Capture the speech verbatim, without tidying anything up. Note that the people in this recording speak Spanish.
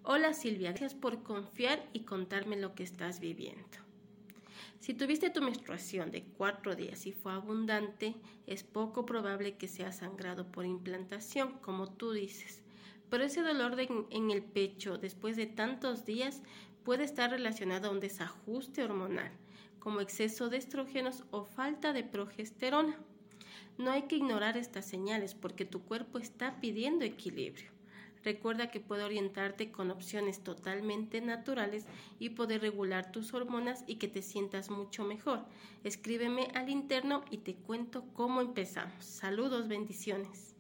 Hola Silvia, gracias por confiar y contarme lo que estás viviendo. Si tuviste tu menstruación de cuatro días y fue abundante, es poco probable que sea sangrado por implantación, como tú dices. Pero ese dolor de, en el pecho después de tantos días puede estar relacionado a un desajuste hormonal, como exceso de estrógenos o falta de progesterona. No hay que ignorar estas señales porque tu cuerpo está pidiendo equilibrio. Recuerda que puedo orientarte con opciones totalmente naturales y poder regular tus hormonas y que te sientas mucho mejor. Escríbeme al interno y te cuento cómo empezamos. Saludos, bendiciones.